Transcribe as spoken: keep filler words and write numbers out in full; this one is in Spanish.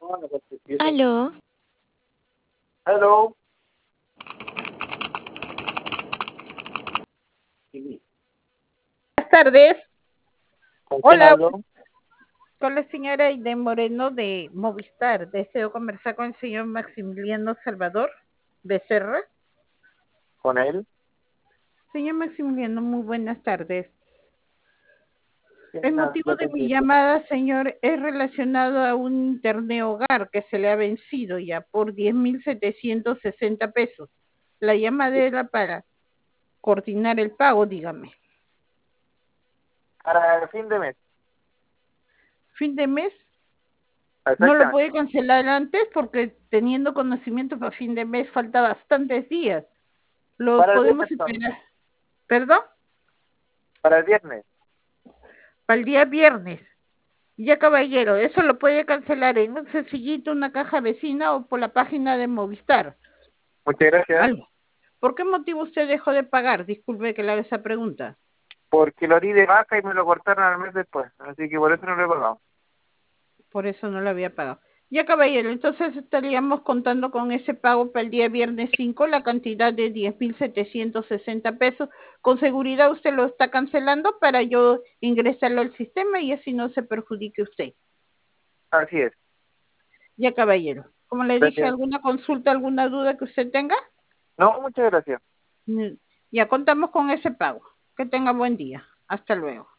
Aló, Hello. Buenas tardes. ¿Con quién Hola, hablo? con la señora Aide Moreno de Movistar. Deseo conversar con el señor Maximiliano Salvador Becerra. ¿Con él? Señor Maximiliano, muy buenas tardes. El ¿Quién motivo habla de mi contigo? llamada, señor, es relacionado a un internet hogar que se le ha vencido ya por diez mil setecientos sesenta pesos. La llamada era para coordinar el pago, dígame. Para el fin de mes. Fin de mes. No lo Exactamente. puede cancelar antes porque teniendo conocimiento para fin de mes falta bastantes días. Lo Para el podemos viernes, son. esperar. ¿Perdón? Para el viernes. Para el día viernes. Ya, caballero, eso lo puede cancelar en un sencillito, una caja vecina o por la página de Movistar. Muchas gracias. Algo. ¿Por qué motivo usted dejó de pagar? Disculpe que le haga esa pregunta. Porque lo di de baja y me lo cortaron al mes después. Así que por eso no lo he pagado. Por eso no lo había pagado. Ya, caballero, entonces estaríamos contando con ese pago para el día viernes cinco, la cantidad de diez mil setecientos sesenta pesos. Con seguridad usted lo está cancelando para yo ingresarlo al sistema y así no se perjudique usted. Así es. Ya, caballero. Como le dije, Gracias. ¿alguna consulta, alguna duda que usted tenga? No, muchas gracias. Ya contamos con ese pago. Que tenga buen día. Hasta luego.